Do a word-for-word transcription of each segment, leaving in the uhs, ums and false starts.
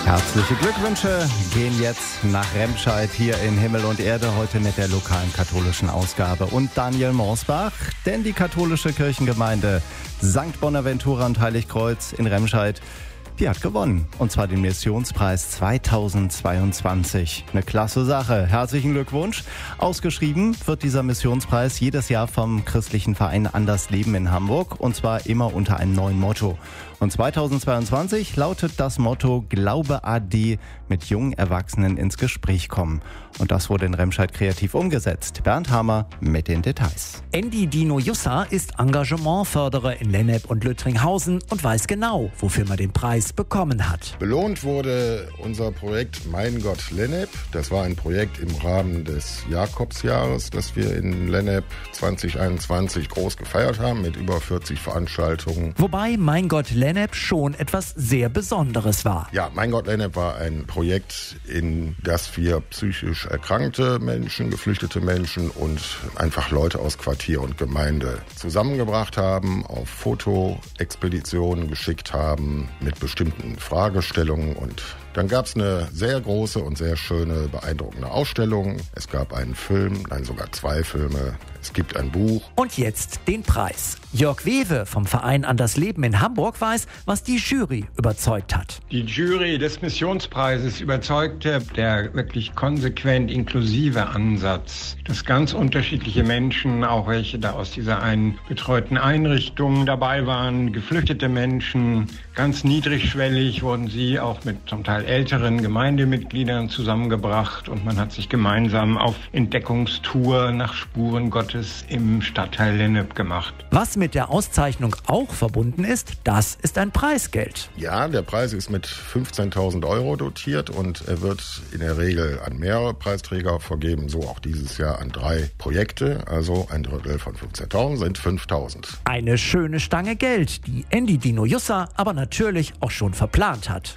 Herzliche Glückwünsche gehen jetzt nach Remscheid hier in Himmel und Erde, heute mit der lokalen katholischen Ausgabe. Und Daniel Morsbach, denn die katholische Kirchengemeinde Sankt Bonaventura und Heiligkreuz in Remscheid, die hat gewonnen. Und zwar den Missionspreis zweitausendzweiundzwanzig. Eine klasse Sache. Herzlichen Glückwunsch. Ausgeschrieben wird dieser Missionspreis jedes Jahr vom christlichen Verein Anders Leben in Hamburg. Und zwar immer unter einem neuen Motto. Und zweitausendzweiundzwanzig lautet das Motto Glaube A D, mit jungen Erwachsenen ins Gespräch kommen. Und das wurde in Remscheid kreativ umgesetzt. Bernd Hamer mit den Details. Endi Dino Jussa ist Engagementförderer in Lennep und Lüttringhausen und weiß genau, wofür man den Preis bekommen hat. Belohnt wurde unser Projekt Mein Gott Lennep. Das war ein Projekt im Rahmen des Jakobsjahres, das wir in Lennep zwanzig einundzwanzig groß gefeiert haben mit über vierzig Veranstaltungen. Wobei Mein Gott Lennep schon etwas sehr Besonderes war. Ja, Mein Gott Lennep war ein Projekt, in das wir psychisch erkrankte Menschen, geflüchtete Menschen und einfach Leute aus Quartier und Gemeinde zusammengebracht haben, auf Fotoexpeditionen geschickt haben mit bestimmten Fragestellungen, und dann gab es eine sehr große und sehr schöne, beeindruckende Ausstellung. Es gab einen Film, nein, sogar zwei Filme. Es gibt ein Buch. Und jetzt den Preis. Jörg Wewe vom Verein Anders Leben in Hamburg weiß, was die Jury überzeugt hat. Die Jury des Missionspreises überzeugte der wirklich konsequent inklusive Ansatz, dass ganz unterschiedliche Menschen, auch welche da aus dieser einen betreuten Einrichtung dabei waren, geflüchtete Menschen, ganz niedrigschwellig wurden sie auch mit zum Teil älteren Gemeindemitgliedern zusammengebracht, und man hat sich gemeinsam auf Entdeckungstour nach Spuren Gottes im Stadtteil Lennep gemacht. Was mit der Auszeichnung auch verbunden ist, das ist ein Preisgeld. Ja, der Preis ist mit fünfzehntausend Euro dotiert und er wird in der Regel an mehrere Preisträger vergeben, so auch dieses Jahr an drei Projekte. Also ein Drittel von fünfzehntausend sind fünftausend. Eine schöne Stange Geld, die Endi Dino Jussa aber natürlich auch schon verplant hat.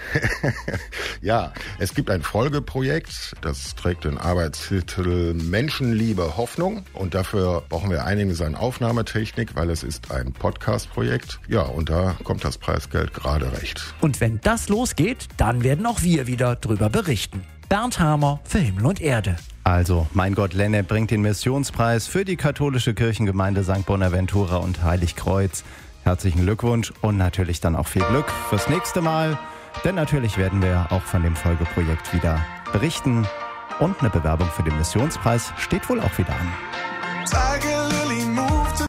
Ja, es gibt ein Folgeprojekt, das trägt den Arbeitstitel Menschenliebe Hoffnung, und dafür brauchen wir einiges an Aufnahmetechnik, weil es ist ein Podcast-Projekt. Ja, und da kommt das Preisgeld gerade recht. Und wenn das losgeht, dann werden auch wir wieder drüber berichten. Bernd Hamer für Himmel und Erde. Also, Mein Gott Lennep bringt den Missionspreis für die katholische Kirchengemeinde Sankt Bonaventura und Heiligkreuz. Herzlichen Glückwunsch und natürlich dann auch viel Glück fürs nächste Mal. Denn natürlich werden wir auch von dem Folgeprojekt wieder berichten. Und eine Bewerbung für den Missionspreis steht wohl auch wieder an.